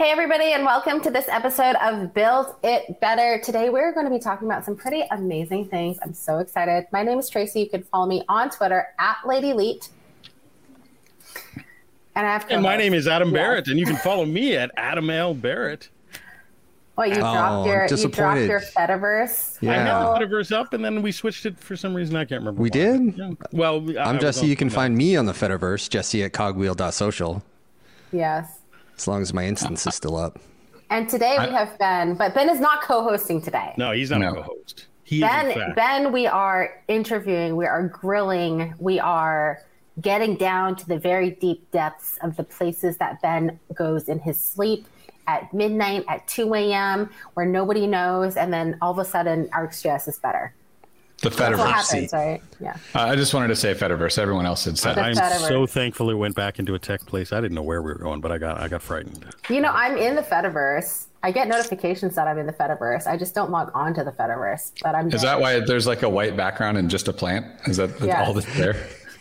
Hey, everybody, and welcome to this episode of Build It Better. Today, we're going to be talking about some pretty amazing things. I'm so excited. My name is Tracy. You can follow me on Twitter at LadyLeet. And my name is Adam Barrett, and you can follow me at Adam L. Barrett. Well, you dropped your Fediverse. Yeah. I had the Fediverse up, and then we switched it for some reason. I can't remember. We did? Yeah. Well, I'm Jesse. You can find me on the Fediverse, Jesse at cogwheel.social. Yes. As long as my instance is still up. And today we have Ben, but Ben is not co-hosting today. No, he's not a co-host. Ben, we are interviewing, we are grilling, we are getting down to the very deep depths of the places that Ben goes in his sleep at midnight, at 2 a.m., where nobody knows, and then all of a sudden, ArcGIS is better. The Fediverse. That's what happens, right? Yeah. I just wanted to say Fediverse. Everyone else had said. I'm so thankful it went back into a tech place. I didn't know where we were going, but I got frightened. You know, I'm in the Fediverse. I get notifications that I'm in the Fediverse. I just don't log on to the Fediverse. But I'm. Is that why there's like a white background and just a plant? Is that all that's there?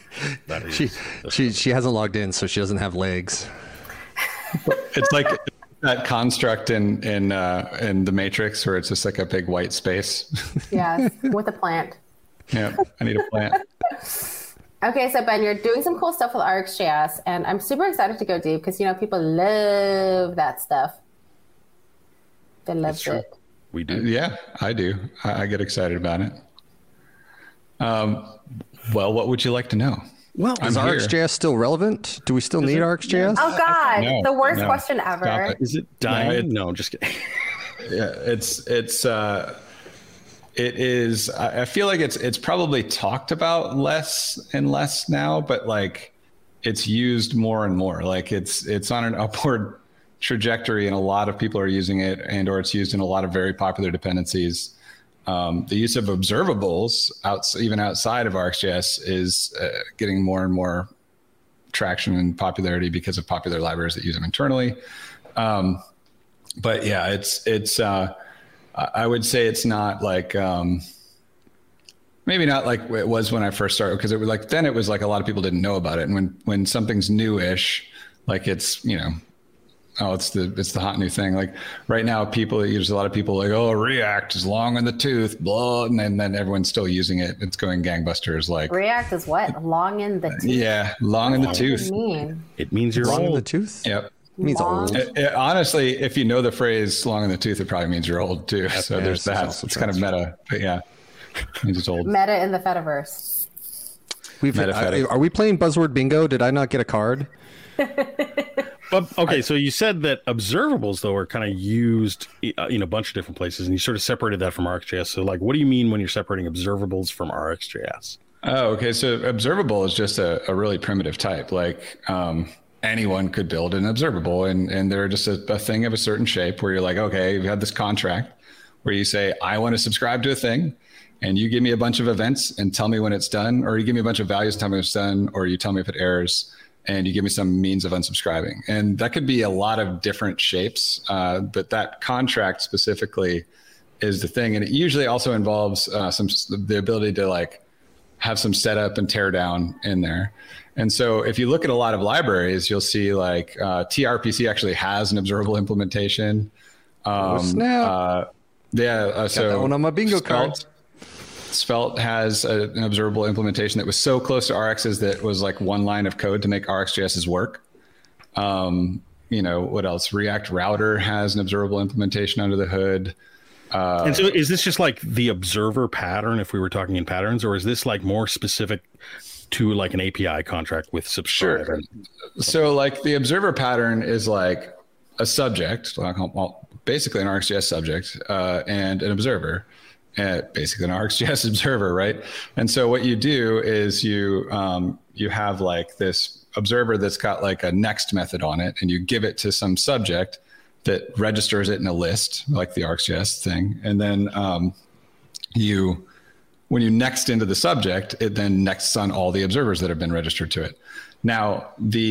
She hasn't logged in, so she doesn't have legs. It's like that construct in the Matrix where it's just like a big white space. Yes, with a plant. Yeah, I need a plant. Okay, so Ben, you're doing some cool stuff with ArcGIS, and I'm super excited to go deep because, you know, people love that stuff. They love it. We do. Yeah, I do. I get excited about it. Well, what would you like to know? Well, is ArcGIS still relevent? Do we still need ArcGIS? Oh, God. The worst question ever. Is it dying? No, just kidding. Yeah, it is. I feel like it's probably talked about less and less now, but like it's used more and more. Like it's on an upward trajectory, and a lot of people are using it, or it's used in a lot of very popular dependencies. The use of observables even outside of ArcGIS is getting more and more traction and popularity because of popular libraries that use them internally. But yeah, it's. I would say it's not like maybe not like it was when I first started, because it was like then it was like a lot of people didn't know about it, and when something's newish, like it's, you know, oh, it's the hot new thing. Like right now, there's a lot of people like, oh, React is long in the tooth, blah, and then everyone's still using it. It's going gangbusters. Like React is what? Long in the tooth? Yeah, long in the tooth. It means you're long old. in the tooth? Yep. It means old. Honestly, if you know the phrase long in the tooth, it probably means you're old too. So there's that. It's kind of meta, but yeah, it means it's old. Meta in the Fediverse. Are we playing buzzword bingo? Did I not get a card? But okay, so you said that observables though are kind of used in a bunch of different places, and you sort of separated that from ArcGIS. So like, what do you mean when you're separating observables from ArcGIS? Oh, okay. So observable is just a really primitive type. Like anyone could build an observable, and they're just a thing of a certain shape where you're like, okay, you have this contract where you say, I want to subscribe to a thing, and you give me a bunch of events and tell me when it's done, or you give me a bunch of values and tell me when it's done, or you tell me if it errors, and you give me some means of unsubscribing. And that could be a lot of different shapes, but that contract specifically is the thing. And it usually also involves the ability to like have some setup and tear down in there. And so if you look at a lot of libraries, you'll see like TRPC actually has an observable implementation. Snap. Yeah. So that one on my bingo card. Svelte has an observable implementation that was so close to RX's that it was like one line of code to make RxJS's work. You know, what else? React Router has an observable implementation under the hood. And so is this just like the observer pattern if we were talking in patterns, or is this like more specific to like an API contract with subscribe? Sure. So like the observer pattern is like a subject, well, basically an RxJS subject and an observer. Basically an ArcGIS observer, right? And so what you do is you have like this observer that's got like a next method on it, and you give it to some subject that registers it in a list, like the ArcGIS thing. And then when you next into the subject, it then nexts on all the observers that have been registered to it. Now,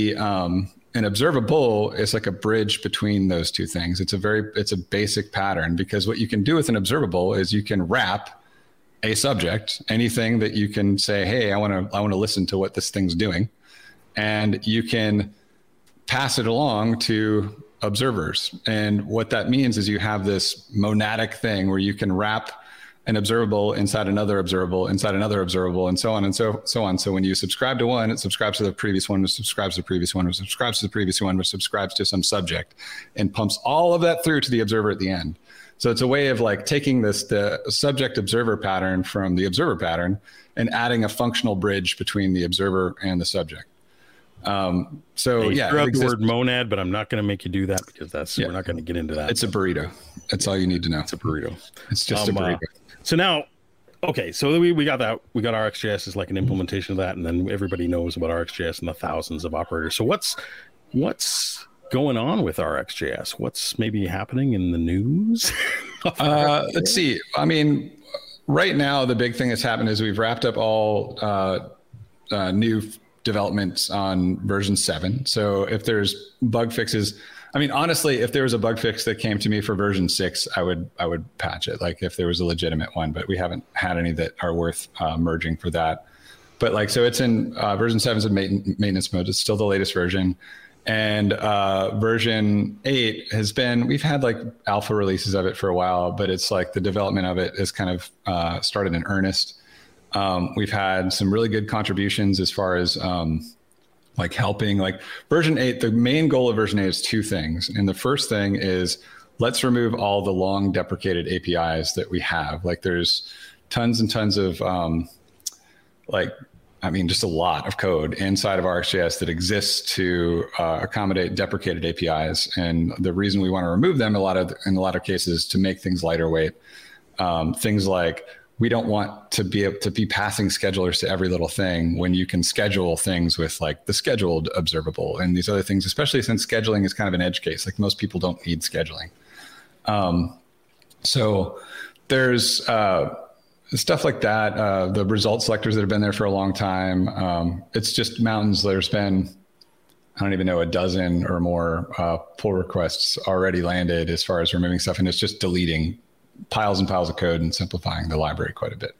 an observable is like a bridge between those two things. It's a basic pattern, because what you can do with an observable is you can wrap a subject, anything that you can say, hey, I want to listen to what this thing's doing. And you can pass it along to observers. And what that means is you have this monadic thing where you can wrap an observable inside another observable, inside another observable, and so on and so on. So when you subscribe to one, it subscribes to the previous one, which subscribes to the previous one, which subscribes to the previous one, which subscribes to some subject, and pumps all of that through to the observer at the end. So it's a way of like taking the subject observer pattern from the observer pattern and adding a functional bridge between the observer and the subject. So hey, yeah, threw out the word monad, but I'm not going to make you do that because we're not going to get into that. It's a burrito. That's all you need to know. It's a burrito. It's just a burrito. So now, okay, so we got that. We got RxJS as like an implementation of that, and then everybody knows about RxJS and the thousands of operators. So what's going on with RxJS? What's maybe happening in the news? Let's see. I mean, right now the big thing that's happened is we've wrapped up all new developments on version 7. So if there's bug fixes, I mean, honestly, if there was a bug fix that came to me for version 6, I would patch it. Like if there was a legitimate one, but we haven't had any that are worth merging for that. But like, so it's in version 7 is in maintenance mode. It's still the latest version. And version 8 has been, we've had like alpha releases of it for a while, but it's like the development of it is kind of started in earnest. We've had some really good contributions as far as like helping, like version 8, the main goal of version 8 is 2 things. And the first thing is let's remove all the long deprecated APIs that we have. Like there's tons and tons of just a lot of code inside of RxJS that exists to accommodate deprecated APIs. And the reason we want to remove them in a lot of cases to make things lighter weight. Things like we don't want to be passing schedulers to every little thing when you can schedule things with like the scheduled observable and these other things, especially since scheduling is kind of an edge case. Like most people don't need scheduling. So there's stuff like that. The result selectors that have been there for a long time. It's just mountains. There's been, I don't even know, a dozen or more pull requests already landed as far as removing stuff. And it's just deleting piles and piles of code and simplifying the library quite a bit.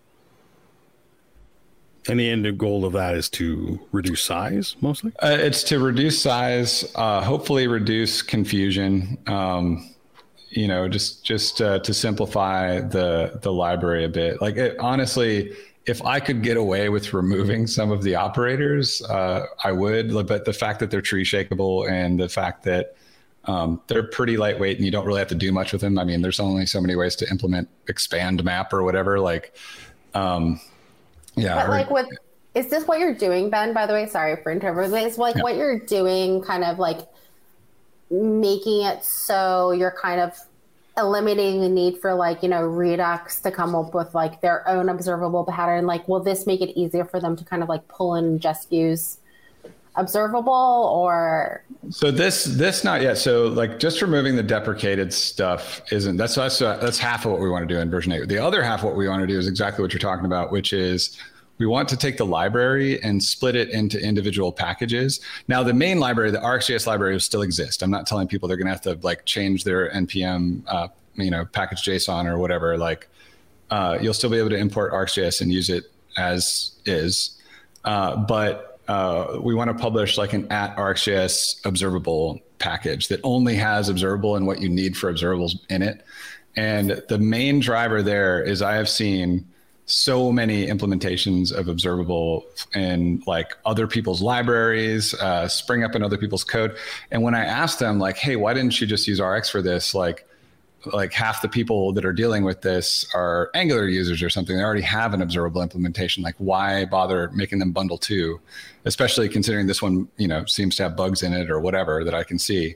And the end goal of that is to reduce size mostly? It's to reduce size, hopefully reduce confusion, just to simplify the library a bit. Like honestly, if I could get away with removing some of the operators, I would, but the fact that they're tree shakeable and the fact that they're pretty lightweight and you don't really have to do much with them. I mean, there's only so many ways to implement expand map or whatever. Like, But is this what you're doing, Ben, by the way? Sorry for interrupting. Is like what you're doing kind of like making it so you're kind of eliminating the need for like, Redux to come up with like their own observable pattern? Like, will this make it easier for them to kind of like pull in and just use observable? Or so this not yet. So like just removing the deprecated stuff isn't, that's half of what we want to do in version 8. The other half of what we want to do is exactly what you're talking about, which is we want to take the library and split it into individual packages. Now the main library, the RxJS library, will still exist. I'm not telling people they're going to have to like change their npm package JSON or whatever. Like you'll still be able to import RxJS and use it as is, but we want to publish like an @RxJS observable package that only has observable and what you need for observables in it. And the main driver there is I have seen so many implementations of observable in like other people's libraries, spring up in other people's code. And when I asked them like, hey, why didn't you just use Rx for this? Like half the people that are dealing with this are Angular users or something. They already have an observable implementation. Like why bother making them bundle 2, especially considering this one, seems to have bugs in it or whatever that I can see.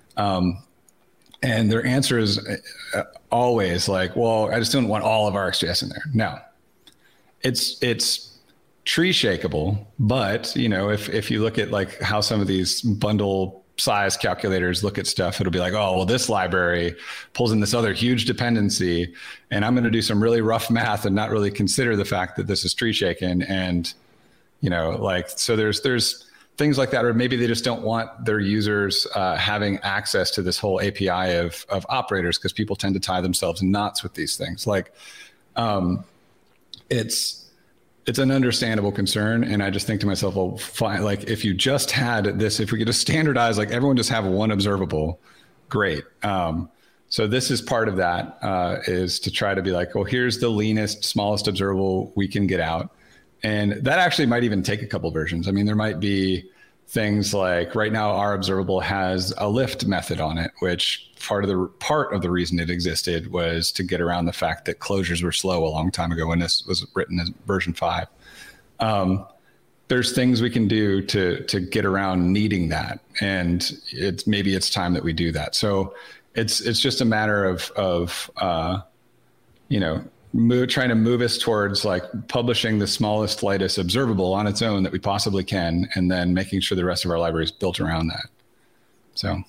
And their answer is always like, well, I just don't want all of RxJS in there. No, it's tree shakeable, but if you look at like how some of these bundle size calculators look at stuff, it'll be like, oh, well, this library pulls in this other huge dependency, and I'm going to do some really rough math and not really consider the fact that this is tree shaken. And, so there's things like that, or maybe they just don't want their users having access to this whole API of operators, because people tend to tie themselves in knots with these things. Like, it's it's an understandable concern. And I just think to myself, well, fine, like if you just had this, if we could just standardize, like everyone just have one observable, great. So this is part of that, is to try to be like, well, here's the leanest, smallest observable we can get out. And that actually might even take a couple versions. I mean, there might be things like right now our observable has a lift method on it, which part of the reason it existed was to get around the fact that closures were slow a long time ago when this was written as version 5. There's things we can do to get around needing that. And maybe it's time that we do that. So it's just a matter of trying to move us towards like publishing the smallest, lightest observable on its own that we possibly can, and then making sure the rest of our library is built around that. So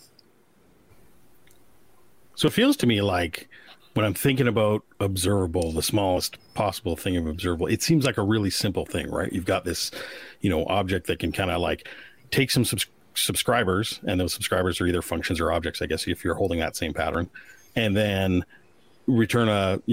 it feels to me like when I'm thinking about observable, the smallest possible thing of observable, it seems like a really simple thing, right? You've got this, object that can kind of like take some subscribers, and those subscribers are either functions or objects, I guess, if you're holding that same pattern, and then return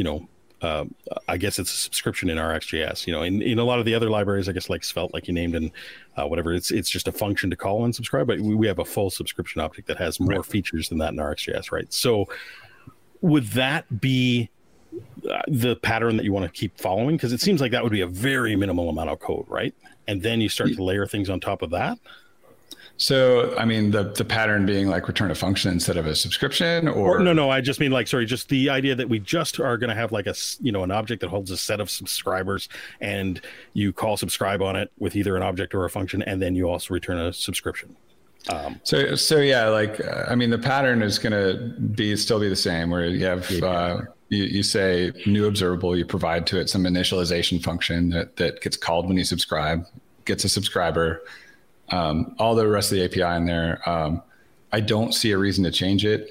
I guess it's a subscription in RxJS. In a lot of the other libraries, I guess like Svelte, like you named, and whatever, it's just a function to call and subscribe. But we have a full subscription object that has more features than that in RxJS, right? So would that be the pattern that you want to keep following? Because it seems like that would be a very minimal amount of code, right? And then you start to layer things on top of that. So, I mean, the pattern being like return a function instead of a subscription, or no, I just mean like, just the idea that we just are going to have like an object that holds a set of subscribers, and you call subscribe on it with either an object or a function, and then you also return a subscription. So yeah, like, I mean, the pattern is going to still be the same, where you have, you say new observable, you provide to it some initialization function that gets called when you subscribe, gets a subscriber. All the rest of the API in there, I don't see a reason to change it.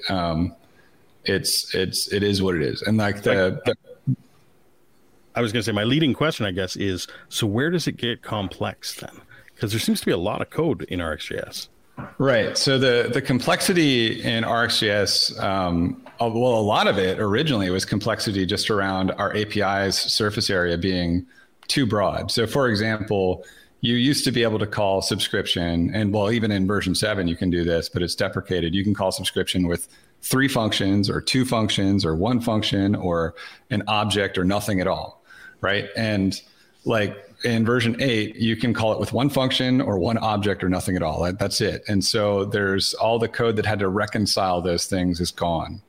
It is what it is. And like I was going to say, my leading question, I guess, is, so where does it get complex then? Because there seems to be a lot of code in RxJS. Right. So the complexity in RxJS, a lot of it originally was complexity just around our API's surface area being too broad. So for example, you used to be able to call subscription, and even in version 7, you can do this, but it's deprecated. You can call subscription with 3 functions or 2 functions or 1 function or an object or nothing at all, right? And like in version 8, you can call it with 1 function or 1 object or nothing at all. That's it. And so there's all the code that had to reconcile those things is gone.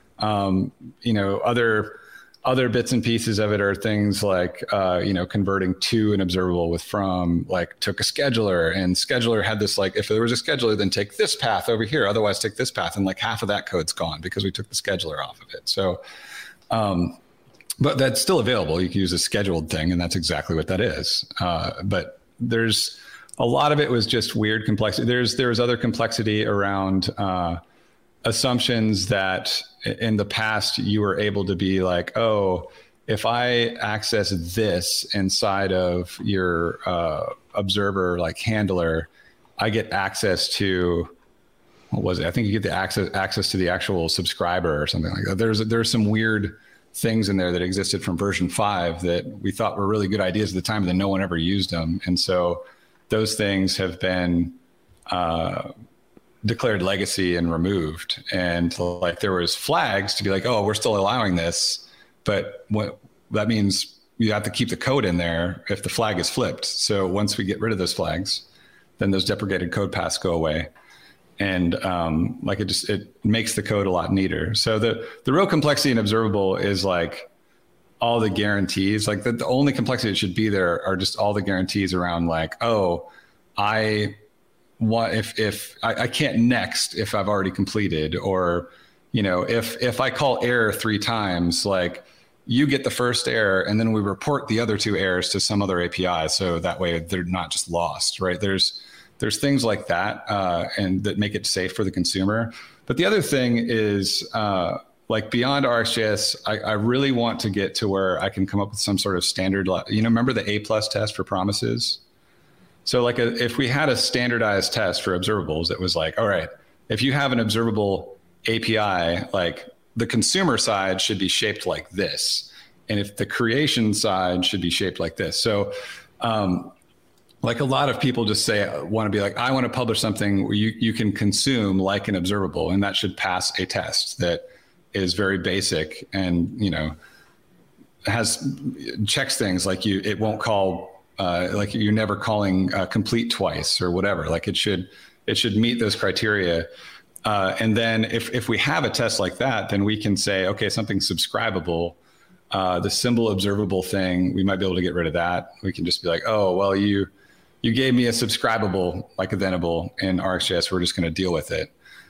Other bits and pieces of it are things like, converting to an observable with from, like took a scheduler, and scheduler had this, like, if there was a scheduler, then take this path over here, otherwise take this path. And like half of that code's gone because we took the scheduler off of it. So, but that's still available. You can use a scheduled thing, and that's exactly what that is. But there's a lot of it was just weird complexity. There's other complexity around, assumptions that in the past you were able to be like, oh, if I access this inside of your observer like handler, I get access to, what was it? I think you get the access to the actual subscriber or something like that. There's some weird things in there that existed from version 5 that we thought were really good ideas at the time, and then no one ever used them. And so those things have been declared legacy and removed. And like there was flags to be like, oh, we're still allowing this, but what that means, you have to keep the code in there if the flag is flipped. So once we get rid of those flags, then those deprecated code paths go away. And it makes the code a lot neater. So the real complexity in observable is like all the guarantees, like the only complexity that should be there are just all the guarantees around like, oh, I can't next if I've already completed, or, if I call error 3 times, like you get the first error and then we report the other 2 errors to some other API. So that way they're not just lost, right? There's things like that, and that make it safe for the consumer. But the other thing is, like beyond RxJS, I really want to get to where I can come up with some sort of standard, remember the A+ test for promises? So like if we had a standardized test for observables that was like, all right, if you have an observable API, like the consumer side should be shaped like this. And if the creation side should be shaped like this. So Like a lot of people just want to be like, I want to publish something where you can consume like an observable, and that should pass a test that is very basic and, checks things like it won't call, like you're never calling complete twice or whatever. Like it should meet those criteria. And then if we have a test like that, then we can say, okay, something's subscribable. The symbol observable thing, we might be able to get rid of that. We can just be like, oh, well, you gave me a subscribable like Eventable in RxJS. We're just going to deal with it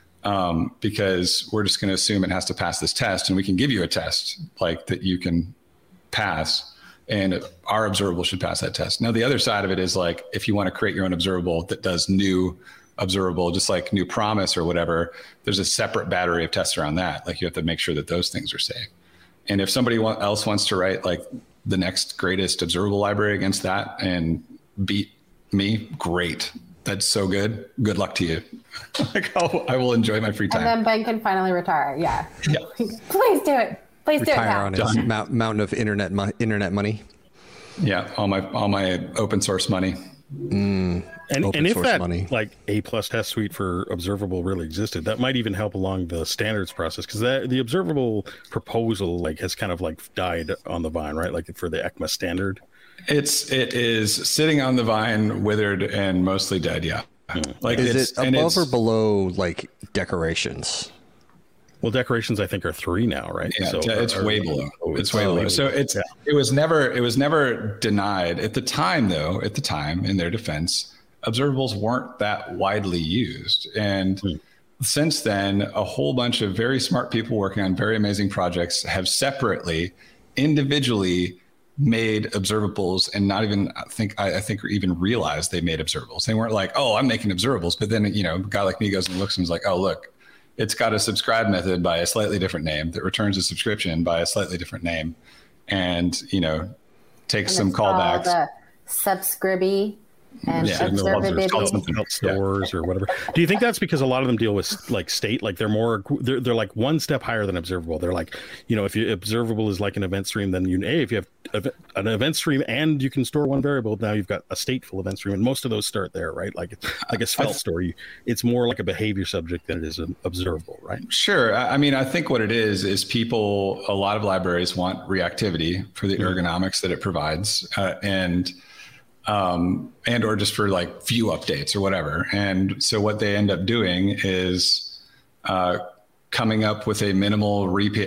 because we're just going to assume it has to pass this test, and we can give you a test like that you can pass, and our observable should pass that test. Now, the other side of it is like, if you want to create your own observable that does new observable, just like New Promise or whatever, there's a separate battery of tests around that. Like you have to make sure that those things are safe. And if somebody else wants to write like the next greatest observable library against that and beat me, great. That's so good. Good luck to you. Like I will enjoy my free time. And then Ben can finally retire. Yeah. Please do it. Please retire do it on his mountain of internet money. Yeah, all my open source money. And if that money, like A+ test suite for observable really existed, that might even help along the standards process, because the observable proposal like has kind of like died on the vine, right? Like for the ECMA standard. It is sitting on the vine, withered and mostly dead. Yeah. Like is it above or below like decorations? Well, decorations I think are 3 now, right? Yeah, so it's way below. It's way below. So it was never denied at the time, though. At the time, in their defense, observables weren't that widely used, and since then, a whole bunch of very smart people working on very amazing projects have separately, individually made observables, and not even I think even realized they made observables. They weren't like, oh, I'm making observables, but then a guy like me goes and looks and is like, oh, look. It's got a subscribe method by a slightly different name that returns a subscription by a slightly different name, and takes some callbacks. Subscribey and help stores or whatever. Do you think that's because a lot of them deal with like state, like they're like one step higher than observable? They're like, if your observable is like an event stream, then if you have an event stream and you can store one variable, now you've got a stateful event stream, and most of those start there, right? Like a Svelte store, it's more like a behavior subject than it is an observable, right? Sure. I mean, I think what it is a lot of libraries want reactivity for the ergonomics that it provides, and or just for like view updates or whatever. And so what they end up doing is coming up with a minimal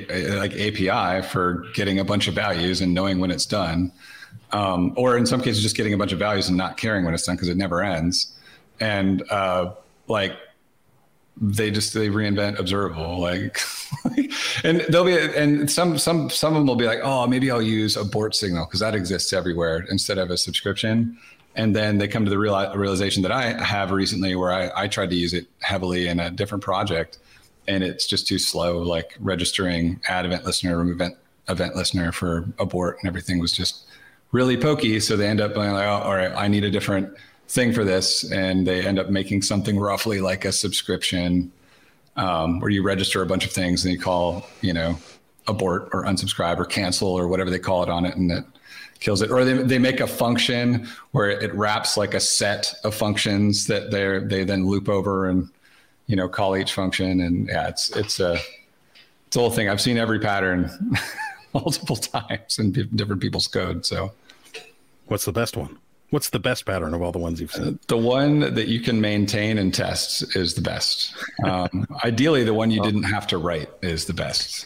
API for getting a bunch of values and knowing when it's done. Or in some cases, just getting a bunch of values and not caring when it's done because it never ends. And they reinvent observable, and some of them will be like, oh, maybe I'll use abort signal because that exists everywhere instead of a subscription. And then they come to the realization that I have recently where I tried to use it heavily in a different project, and it's just too slow, like registering add event listener, remove event listener for abort, and everything was just really pokey. So they end up being like, oh, all right, I need a different thing for this, and they end up making something roughly like a subscription, where you register a bunch of things and you call abort or unsubscribe or cancel or whatever they call it on it, and it kills it. Or they make a function where it wraps like a set of functions that they then loop over and call each function. And yeah, it's a whole thing. I've seen every pattern multiple times in different people's code. So what's the best one? What's the best pattern of all the ones you've seen? The one that you can maintain and test is the best. Ideally, the one you didn't have to write is the best.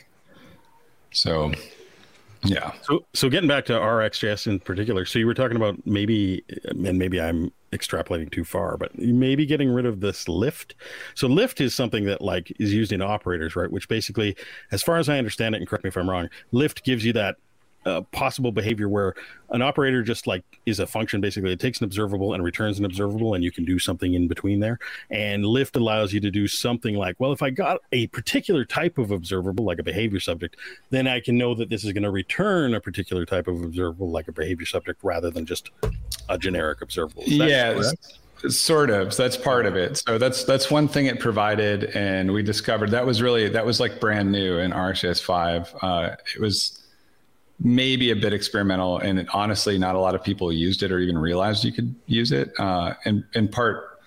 Yeah. So getting back to RxJS in particular, so you were talking about maybe I'm extrapolating too far, but maybe getting rid of this lift. So lift is something that is used in operators, right? Which basically, as far as I understand it, and correct me if I'm wrong, lift gives you that possible behavior where an operator just is a function. Basically, it takes an observable and returns an observable, and you can do something in between there. And lift allows you to do something like, well, if I got a particular type of observable, like a behavior subject, then I can know that this is going to return a particular type of observable, like a behavior subject, rather than just a generic observable. Sort of. That's part of it. So that's one thing it provided, and we discovered that was like brand new in RxJS 5. maybe a bit experimental, and honestly, not a lot of people used it or even realized you could use it. In part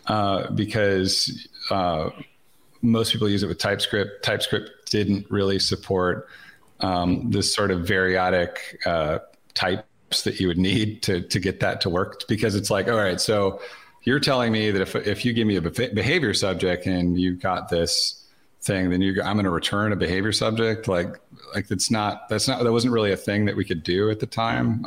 because most people use it with TypeScript. TypeScript didn't really support this sort of variadic types that you would need to get that to work, because it's like, all right, so you're telling me that if you give me a behavior subject and you got this thing, then I'm going to return a behavior subject. Like that wasn't really a thing that we could do at the time.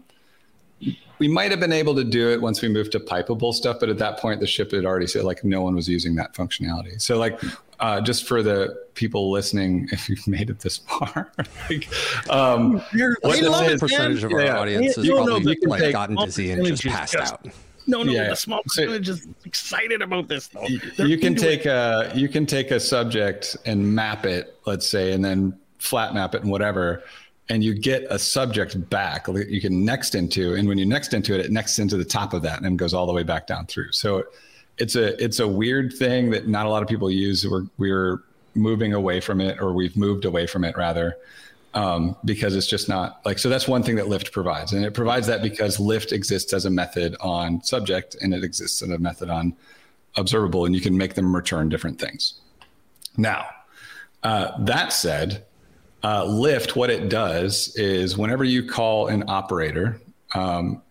We might have been able to do it once we moved to pipeable stuff, but at that point the ship had already said like no one was using that functionality. So like just for the people listening, if you've made it this far, like, what percentage of our audience has probably like gotten dizzy and just passed out? The small percentage is excited about this though. You can take a subject and map it, let's say, and then flat map it and whatever, and you get a subject back you can next into, and when you next into it, it nexts into the top of that and goes all the way back down through. So it's a weird thing that not a lot of people use. We're moving away from it, or we've moved away from it rather. Because it's just not like, so that's one thing that Lyft provides. And it provides that because Lyft exists as a method on subject and it exists as a method on observable, and you can make them return different things. Now, that said, Lyft, what it does is whenever you call an operator on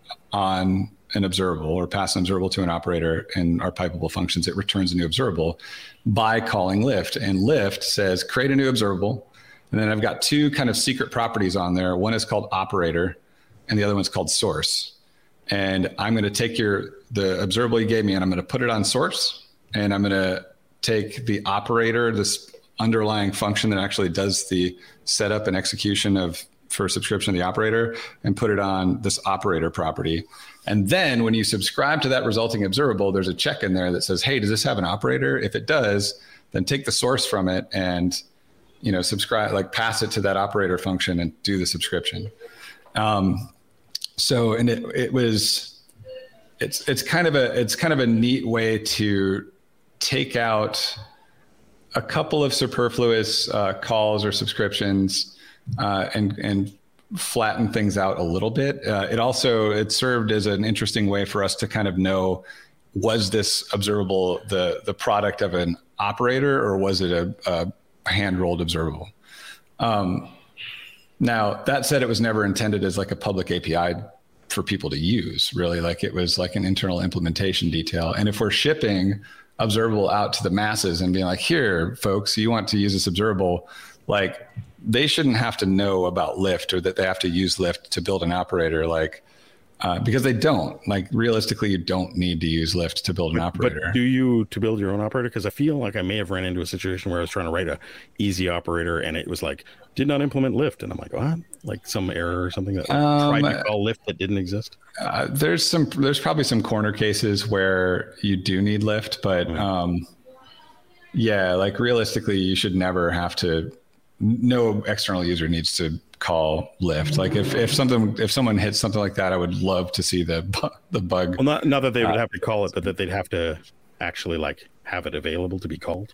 an observable or pass an observable to an operator in our pipeable functions, it returns a new observable by calling Lyft. And Lyft says, create a new observable. And then I've got two kind of secret properties on there. One is called operator and the other one's called source. And I'm going to take the observable you gave me and I'm going to put it on source. And I'm going to take the operator, this underlying function that actually does the setup and execution for subscription of the operator, and put it on this operator property. And then when you subscribe to that resulting observable, there's a check in there that says, hey, does this have an operator? If it does, then take the source from it and subscribe, like pass it to that operator function and do the subscription. So, and it's kind of a neat way to take out a couple of superfluous calls or subscriptions and flatten things out a little bit. It served as an interesting way for us to kind of know, was this observable the product of an operator, or was it a hand-rolled observable? Now, that said, it was never intended as like a public API for people to use, really. Like it was like an internal implementation detail. And if we're shipping observable out to the masses and being like, here, folks, you want to use this observable, like they shouldn't have to know about Lyft or that they have to use Lyft to build an operator, because they don't. Like realistically, you don't need to use Lyft to build an operator. But do you to build your own operator? Because I feel like I may have ran into a situation where I was trying to write a easy operator and it was like, did not implement Lyft. And I'm like, what? Like some error or something that tried to call Lyft that didn't exist? There's probably some corner cases where you do need Lyft, but like realistically, you should never have to. No external user needs to call Lyft. Like if someone hits something like that, I would love to see the bug. Well, not that they would have to call it, but that they'd have to actually like have it available to be called.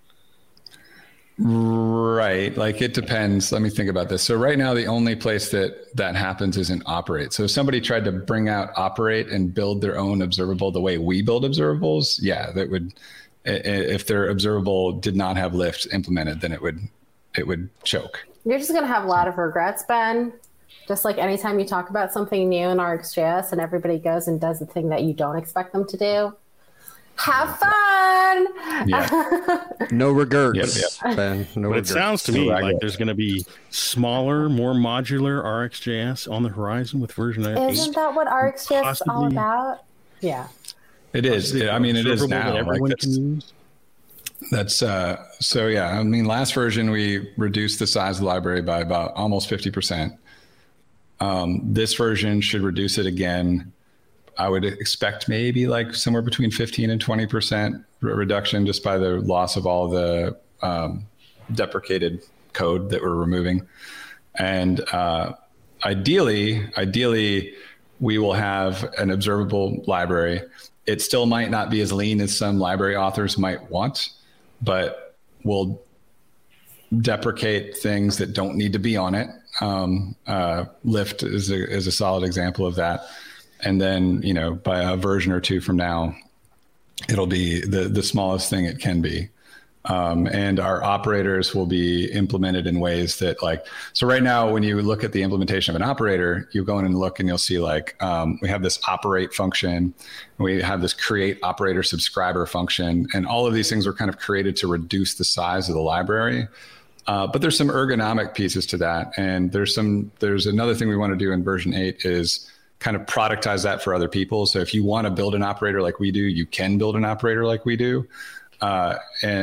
Right. Like it depends. Let me think about this. So right now, the only place that happens is in operate. So if somebody tried to bring out operate and build their own observable the way we build observables, that would, if their observable did not have Lyft implemented, then it would choke. You're just going to have a lot of regrets, Ben. Just like anytime you talk about something new in RxJS and everybody goes and does the thing that you don't expect them to do. Have fun. Yeah. No regrets, Ben. No but regrets. It sounds to me like there's going to be smaller, more modular RxJS on the horizon with version 8. Isn't that what RxJS is all about? Yeah. It is. I mean, it is now. Everyone can use. That's so yeah. I mean, last version we reduced the size of the library by about almost 50%. This version should reduce it again. I would expect maybe like somewhere between 15 and 20% reduction just by the loss of all the deprecated code that we're removing. And ideally, we will have an observable library. It still might not be as lean as some library authors might want, but we'll deprecate things that don't need to be on it. Lyft is a solid example of that. And then, by a version or two from now, it'll be the smallest thing it can be. And our operators will be implemented in ways that so right now, when you look at the implementation of an operator, you go in and look and you'll see we have this operate function, we have this create operator subscriber function, and all of these things were kind of created to reduce the size of the library. But there's some ergonomic pieces to that. And there's another thing we want to do in version 8 is kind of productize that for other people. So if you want to build an operator like we do, you can build an operator like we do. But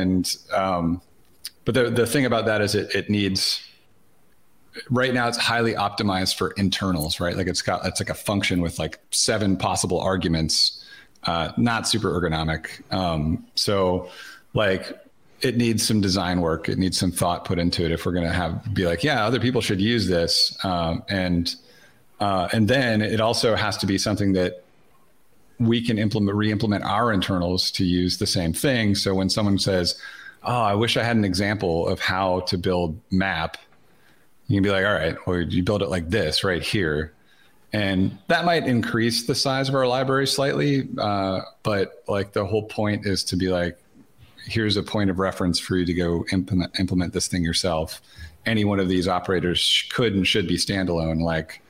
the thing about that is it needs, right now it's highly optimized for internals, right? It's like a function with 7 possible arguments, not super ergonomic. It needs some design work. It needs some thought put into it if we're going to be other people should use this. And then it also has to be something that we can re-implement our internals to use the same thing. So when someone says, "Oh, I wish I had an example of how to build map," you can be like, "All right, well, you build it like this right here." And that might increase the size of our library slightly. But the whole point is to be here's a point of reference for you to go implement this thing yourself. Any one of these operators could and should be standalone,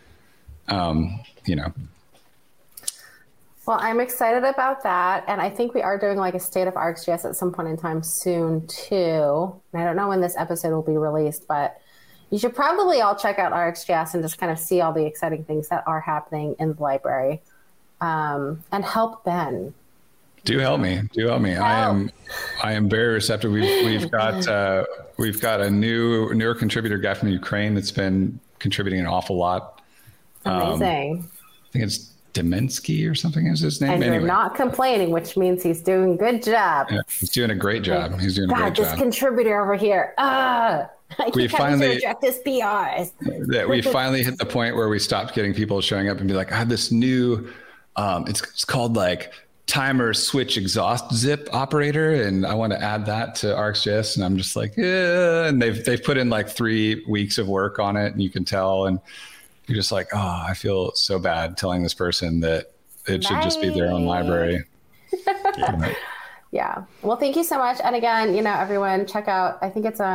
Well, I'm excited about that. And I think we are doing a state of RxJS at some point in time soon too. And I don't know when this episode will be released, but you should probably all check out RxJS and just kind of see all the exciting things that are happening in the library, and help Ben. Do help me. I am very receptive. We've got a newer contributor guy from Ukraine that's been contributing an awful lot. Amazing. I think it's Demensky or something is his name. And anyway. You're not complaining, which means he's doing a good job. Yeah, he's doing a great job. This contributor over here. We finally reject his PRs. Yeah, we finally hit the point where we stopped getting people showing up and be like, I have this new, it's called timer switch exhaust zip operator, and I want to add that to RxJS. And I'm just yeah. And they've put in 3 weeks of work on it, and you can tell. And you're just I feel so bad telling this person that it should just be their own library. Yeah. Well, thank you so much. And again, everyone check out, I think it's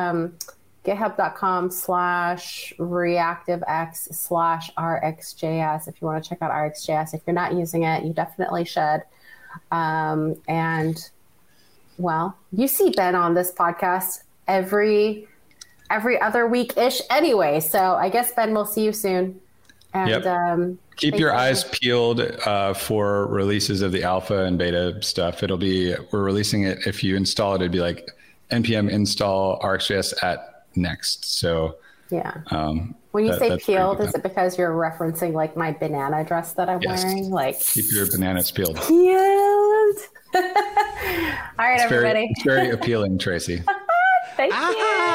github.com/reactivex/RxJS if you want to check out RxJS. If you're not using it, you definitely should. And well, you see Ben on this podcast every other week-ish anyway. So I guess, Ben, we'll see you soon. And keep your eyes peeled for releases of the alpha and beta stuff. We're releasing it. If you install it, it'd be npm install RxJS at next. So yeah. When you say peeled, is it because you're referencing my banana dress that I'm wearing? Keep your bananas peeled. Peeled. All right, everybody. It's very appealing, Tracy. Thank you.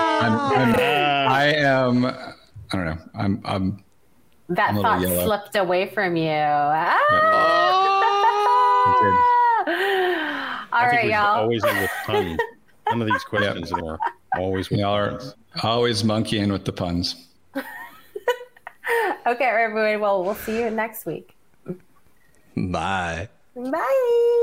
I don't know. I'm that thought yellow. Slipped away from you. All right, y'all. Always end with puns. None of these questions anymore. Always with puns. Always monkeying with the puns. Okay, everyone. Well, we'll see you next week. Bye. Bye.